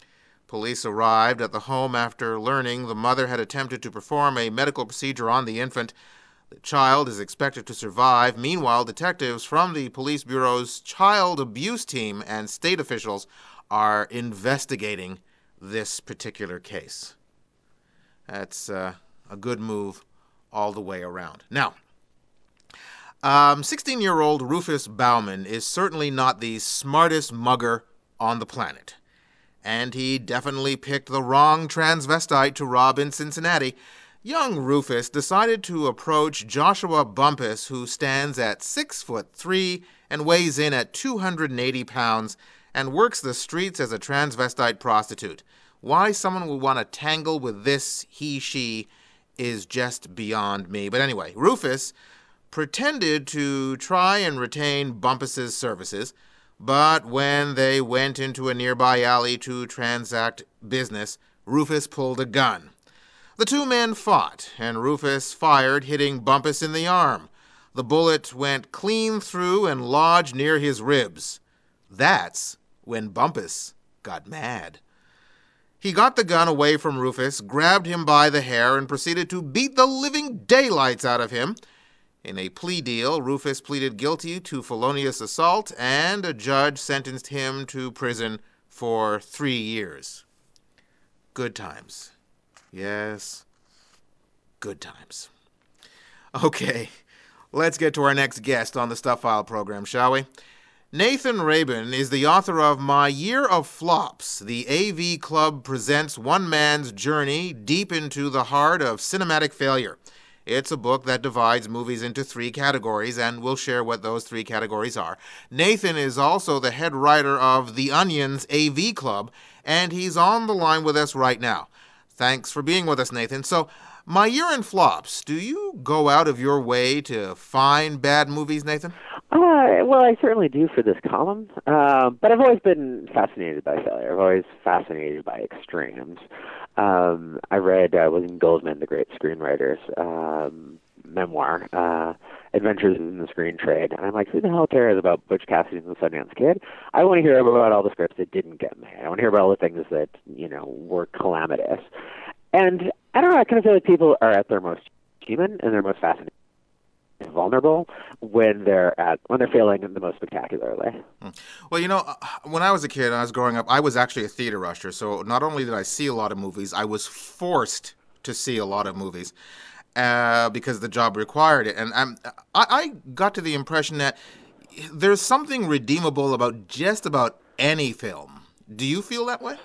Police arrived at the home after learning the mother had attempted to perform a medical procedure on the infant. The child is expected to survive. Meanwhile, detectives from the Police Bureau's Child Abuse Team and state officials are investigating this particular case. That's uh, a good move all the way around. Now, um, sixteen-year-old Rufus Bauman is certainly not the smartest mugger on the planet. And he definitely picked the wrong transvestite to rob in Cincinnati. Young Rufus decided to approach Joshua Bumpus, who stands at six foot three and weighs in at two hundred eighty pounds and works the streets as a transvestite prostitute. Why someone would want to tangle with this he-she is just beyond me. But anyway, Rufus pretended to try and retain Bumpus's services, but when they went into a nearby alley to transact business, Rufus pulled a gun. The two men fought, and Rufus fired, hitting Bumpus in the arm. The bullet went clean through and lodged near his ribs. That's when Bumpus got mad. He got the gun away from Rufus, grabbed him by the hair, and proceeded to beat the living daylights out of him. In a plea deal, Rufus pleaded guilty to felonious assault, and a judge sentenced him to prison for three years. Good times. Yes, good times. Okay, let's get to our next guest on the Stuff File program, shall we? Nathan Rabin is the author of My Year of Flops. The A V Club presents one man's journey deep into the heart of cinematic failure. It's a book that divides movies into three categories, and we'll share what those three categories are. Nathan is also the head writer of The Onion's A V Club, and he's on the line with us right now. Thanks for being with us, Nathan. So, My Year in Flops, do you go out of your way to find bad movies, Nathan? Uh, well, I certainly do for this column, uh, but I've always been fascinated by failure. I've always fascinated by extremes. Um, I read uh, William Goldman, the great screenwriter's um, memoir, uh, Adventures in the Screen Trade, and I'm like, who the hell cares about Butch Cassidy and the Sundance Kid? I want to hear about all the scripts that didn't get made. I want to hear about all the things that, you know, were calamitous. And I don't know, I kind of feel like people are at their most human and their most fascinating and vulnerable when they're at when they're failing in the most spectacularly. Well, you know, when I was a kid and I was growing up, I was actually a theater usher. So not only did I see a lot of movies, I was forced to see a lot of movies uh, because the job required it. And I'm, I, I got to the impression that there's something redeemable about just about any film. Do you feel that way?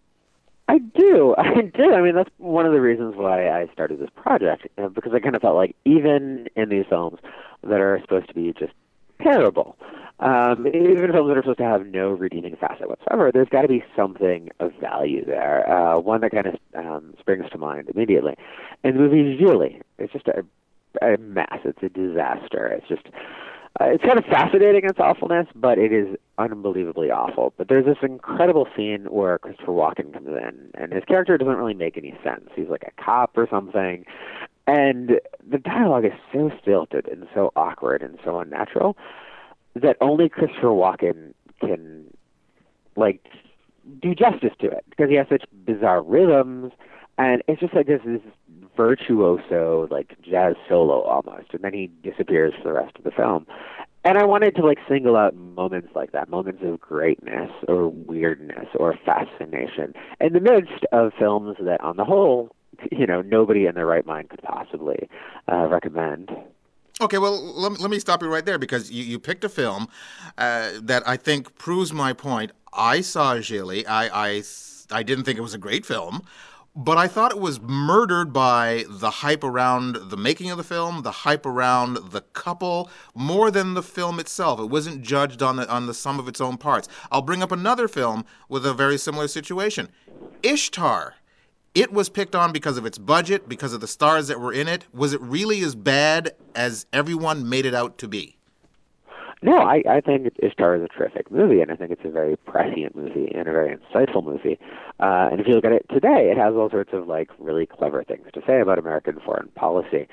I do. I do. I mean, that's one of the reasons why I started this project, uh, because I kind of felt like even in these films that are supposed to be just terrible, um, even films that are supposed to have no redeeming facet whatsoever, there's got to be something of value there. Uh, one that kind of um, springs to mind immediately. And the movie Gigli, it's just a, a mess. It's a disaster. It's just... Uh, it's kind of fascinating in its awfulness, but it is unbelievably awful. But there's this incredible scene where Christopher Walken comes in, and his character doesn't really make any sense. He's like a cop or something, and the dialogue is so stilted and so awkward and so unnatural that only Christopher Walken can, like, do justice to it, because he has such bizarre rhythms, and it's just like this is virtuoso, like, jazz solo almost, and then he disappears for the rest of the film. And I wanted to, like, single out moments like that, moments of greatness or weirdness or fascination in the midst of films that, on the whole, you know, nobody in their right mind could possibly uh, recommend. Okay, well, let, let me stop you right there, because you, you picked a film uh, that I think proves my point. I saw Gigli. I, I, I didn't think it was a great film, but I thought it was murdered by the hype around the making of the film, the hype around the couple, more than the film itself. It wasn't judged on the, on the sum of its own parts. I'll bring up another film with a very similar situation. Ishtar. It was picked on because of its budget, because of the stars that were in it. Was it really as bad as everyone made it out to be? No, I, I think Ishtar is a terrific movie, and I think it's a very prescient movie and a very insightful movie. Uh, and if you look at it today, it has all sorts of, like, really clever things to say about American foreign policy.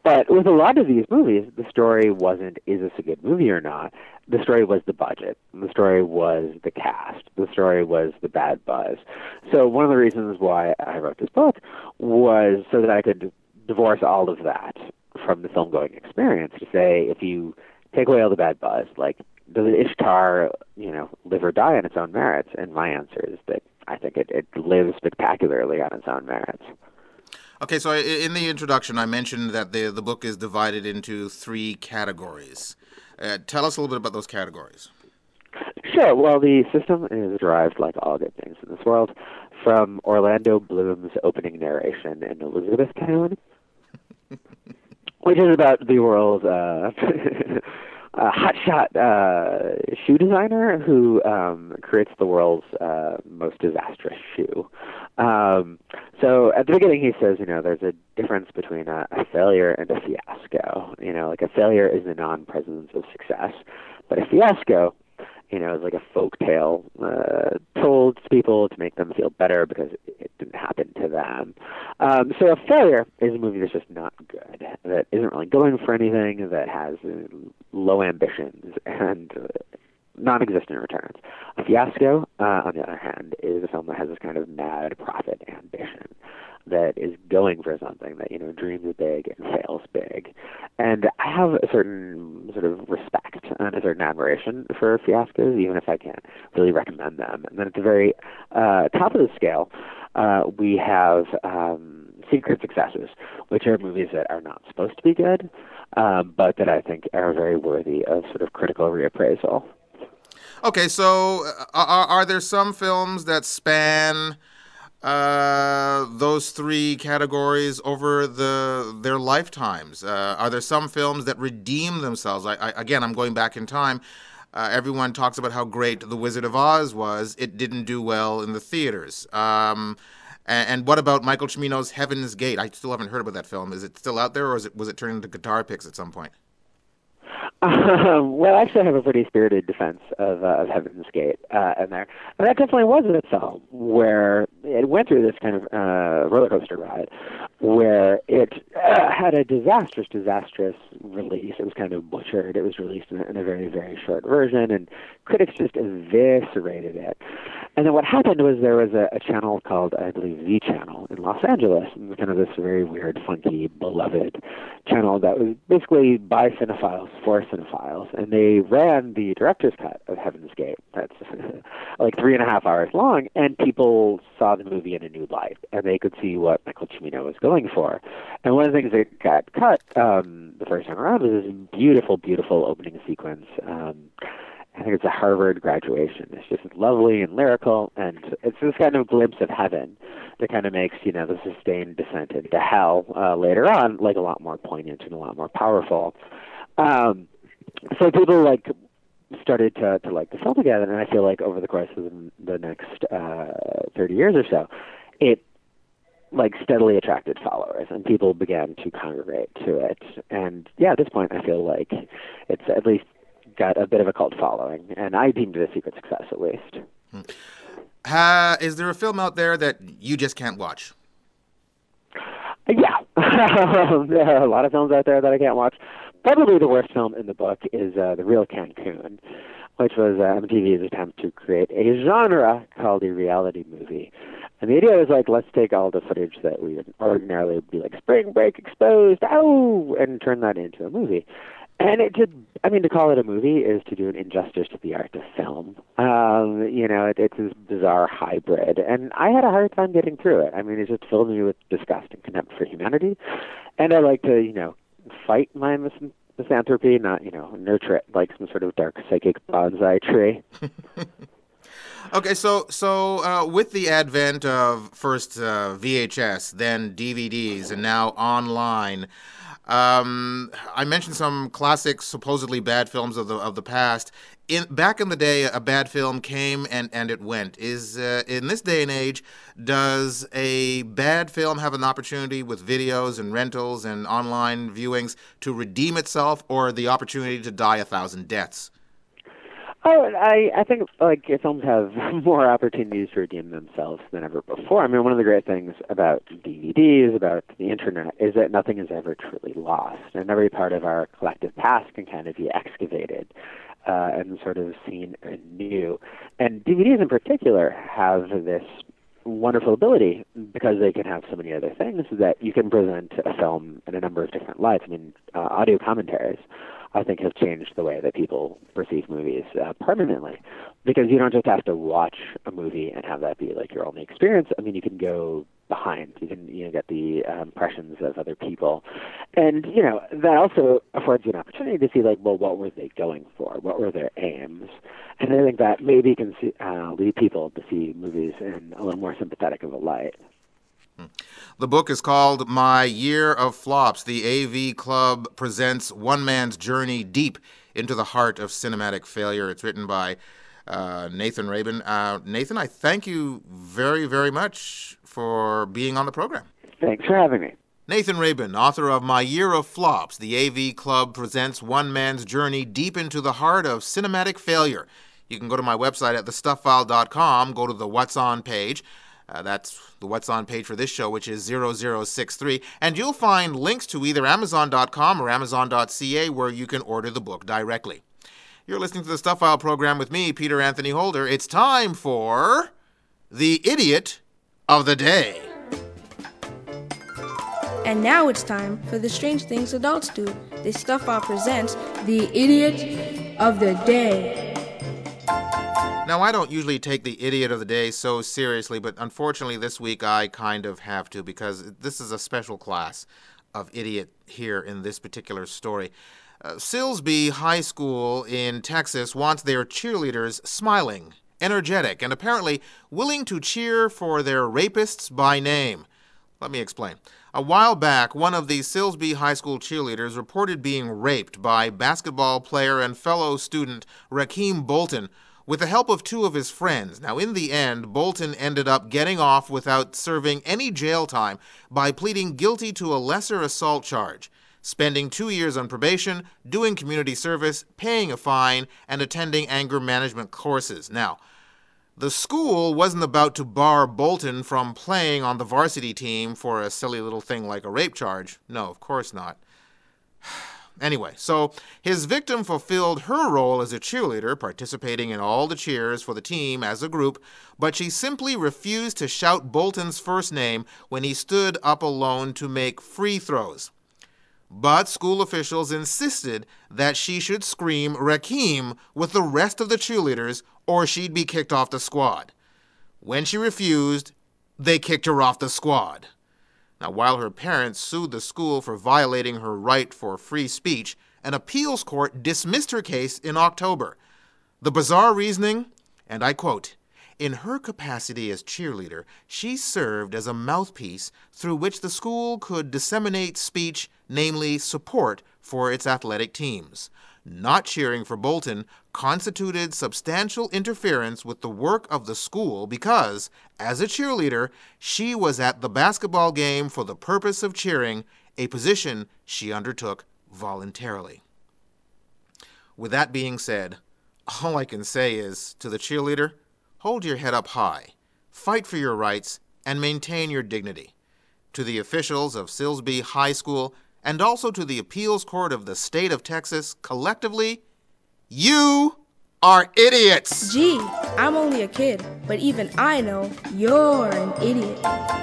But with a lot of these movies, the story wasn't, is this a good movie or not? The story was the budget. The story was the cast. The story was the bad buzz. So one of the reasons why I wrote this book was so that I could divorce all of that from the film-going experience, to say, if you take away all the bad buzz, like, does Ishtar, you know, live or die on its own merits? And my answer is that I think it, it lives spectacularly on its own merits. Okay, so in the introduction, I mentioned that the the book is divided into three categories. Uh, tell us a little bit about those categories. Sure. Well, the system is derived, like all good things in this world, from Orlando Bloom's opening narration in Elizabethtown, which is about the world's uh, a hotshot uh, shoe designer who um, creates the world's uh, most disastrous shoe. Um, so at the beginning he says, you know, there's a difference between a, a failure and a fiasco. You know, like a failure is the non-presence of success, but a fiasco, you know, is like a folk tale uh, told to people to make them feel better because it didn't happen to them. Um, so a failure is a movie that's just not good, that isn't really going for anything, that has uh, low ambitions and uh, non-existent returns. A fiasco, uh, on the other hand, is a film that has this kind of mad profit ambition, that is going for something, that, you know, dreams big and fails big. And I have a certain sort of respect and a certain admiration for fiascos, even if I can't really recommend them. And then at the very uh, top of the scale, uh, we have um, secret successes, which are movies that are not supposed to be good, um, but that I think are very worthy of sort of critical reappraisal. Okay, so are, are there some films that span uh, those three categories over the their lifetimes? Uh, are there some films that redeem themselves? I, I, again, I'm going back in time. Uh, everyone talks about how great The Wizard of Oz was. It didn't do well in the theaters. Um, and, and what about Michael Cimino's Heaven's Gate? I still haven't heard about that film. Is it still out there, or is it, was it turned into guitar picks at some point? Um, well, actually, I have a pretty spirited defense of, uh, of Heaven's Gate uh, in there. And that definitely was a film where it went through this kind of uh, roller coaster ride where it uh, had a disastrous, disastrous release. It was kind of butchered. It was released in a, in a very, very short version, and critics just eviscerated it. And then what happened was there was a, a channel called, I believe, Z Channel in Los Angeles, and kind of this very weird, funky, beloved channel that was basically by cinephiles for cinephiles, and they ran the director's cut of Heaven's Gate. That's like three and a half hours long, and people saw the movie in a new light, and they could see what Michael Cimino was going for. And one of the things that got cut um, the first time around was this beautiful, beautiful opening sequence. Um, I think it's a Harvard graduation. It's just lovely and lyrical, and it's this kind of glimpse of heaven that kind of makes, you know, the sustained descent into hell uh, later on, like, a lot more poignant and a lot more powerful. Um, so people, like, started to, to like the film again, and I feel like over the course of the, the next uh, thirty years or so, it, like, steadily attracted followers, and people began to congregate to it. And, yeah, at this point, I feel like it's at least got a bit of a cult following, and I deemed it a secret success, at least. Hmm. Uh, is there a film out there that you just can't watch? Yeah. There are a lot of films out there that I can't watch. Probably the worst film in the book is uh, The Real Cancun, which was uh, M T V's attempt to create a genre called a reality movie. And the idea was, like, let's take all the footage that we would ordinarily be like, Spring Break Exposed, ow, and turn that into a movie. And it did, I mean, to call it a movie is to do an injustice to the art of film. Um, you know, it, it's this bizarre hybrid. And I had a hard time getting through it. I mean, it just filled me with disgust and contempt for humanity. And I like to, you know, fight my mis- misanthropy, not, you know, nurture it like some sort of dark psychic bonsai tree. Okay, so so uh, with the advent of first uh, V H S, then D V Ds, and now online, um, I mentioned some classic, supposedly bad films of the of the past. In back in the day, a bad film came and, and it went. Is uh, in this day and age, does a bad film have an opportunity with videos and rentals and online viewings to redeem itself, or the opportunity to die a thousand deaths? Oh, I, I think like films have more opportunities to redeem themselves than ever before. I mean, one of the great things about D V Ds, about the internet, is that nothing is ever truly lost, and every part of our collective past can kind of be excavated uh, and sort of seen anew. And D V Ds in particular have this wonderful ability, because they can have so many other things, that you can present a film in a number of different lights. I mean, uh, audio commentaries, I think, have changed the way that people perceive movies uh, permanently, because you don't just have to watch a movie and have that be like your only experience. I mean, you can go behind, you can you know get the uh, impressions of other people, and you know that also affords you an opportunity to see like, well, what were they going for? What were their aims? And I think that maybe can see, uh, lead people to see movies in a little more sympathetic of a light. The book is called My Year of Flops. The A V Club presents one man's journey deep into the heart of cinematic failure. It's written by uh, Nathan Rabin. Uh, Nathan, I thank you very, very much for being on the program. Thanks for having me. Nathan Rabin, author of My Year of Flops. The A V Club presents one man's journey deep into the heart of cinematic failure. You can go to my website at the stuff file dot com, go to the What's On page. Uh, that's the What's On page for this show, which is zero zero six three. And you'll find links to either amazon dot com or amazon dot c a where you can order the book directly. You're listening to the Stuff File program with me, Peter Anthony Holder. It's time for the Idiot of the Day. And now it's time for the Strange Things Adults Do. The Stuff File presents the Idiot of the Day. Now, I don't usually take the Idiot of the Day so seriously, but unfortunately this week I kind of have to, because this is a special class of idiot here in this particular story. Uh, Silsbee High School in Texas wants their cheerleaders smiling, energetic, and apparently willing to cheer for their rapists by name. Let me explain. A while back, one of the Silsbee High School cheerleaders reported being raped by basketball player and fellow student Rakeem Bolton, with the help of two of his friends. Now, in the end, Bolton ended up getting off without serving any jail time by pleading guilty to a lesser assault charge, spending two years on probation, doing community service, paying a fine, and attending anger management courses. Now, the school wasn't about to bar Bolton from playing on the varsity team for a silly little thing like a rape charge. No, of course not. Anyway, so his victim fulfilled her role as a cheerleader, participating in all the cheers for the team as a group, but she simply refused to shout Bolton's first name when he stood up alone to make free throws. But school officials insisted that she should scream Rakeem with the rest of the cheerleaders or she'd be kicked off the squad. When she refused, they kicked her off the squad. Now, while her parents sued the school for violating her right for free speech, an appeals court dismissed her case in October. The bizarre reasoning, and I quote, "In her capacity as cheerleader, she served as a mouthpiece through which the school could disseminate speech, namely support for its athletic teams. Not cheering for Bolton constituted substantial interference with the work of the school because, as a cheerleader, she was at the basketball game for the purpose of cheering, a position she undertook voluntarily." With that being said, all I can say is, to the cheerleader, hold your head up high, fight for your rights, and maintain your dignity. To the officials of Silsbee High School, and also to the appeals court of the state of Texas, collectively, you are idiots! Gee, I'm only a kid, but even I know you're an idiot.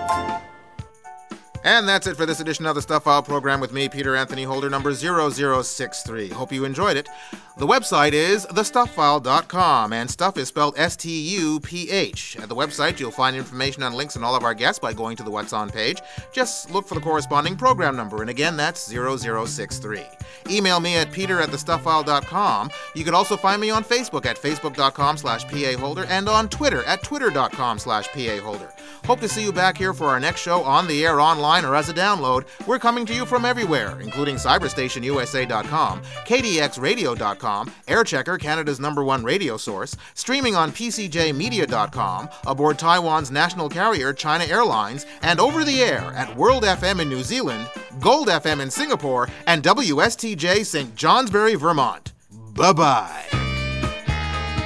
And that's it for this edition of the Stuff File program with me, Peter Anthony Holder, number zero zero six three. Hope you enjoyed it. The website is the stuff file dot com, and stuff is spelled S T U P H. At the website, you'll find information on links on all of our guests by going to the What's On page. Just look for the corresponding program number, and again, that's zero zero six three. Email me at peter at the stuff file dot com. You can also find me on Facebook at facebook dot com slash P A Holder and on Twitter at twitter dot com slash P A Holder. Hope to see you back here for our next show on the air, online, or as a download. We're coming to you from everywhere, including cyberstation U S A dot com, K D X radio dot com, Airchecker, Canada's number one radio source, streaming on P C J media dot com, aboard Taiwan's national carrier China Airlines, and over the air at World F M in New Zealand, Gold F M in Singapore, and W S T J Saint Johnsbury, Vermont. Bye-bye.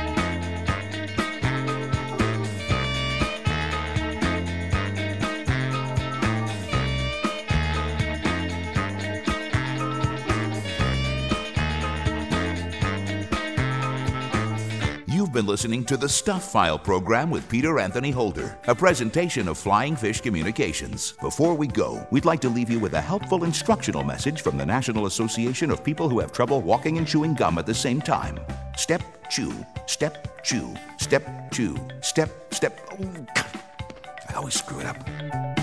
been listening to the Stuff File program with Peter Anthony Holder, a presentation of Flying Fish Communications. Before we go, we'd like to leave you with a helpful instructional message from the National Association of People Who Have Trouble Walking and Chewing Gum at the Same Time. Step, chew, step, chew, step, chew, step, step. Oh, God. I always screw it up.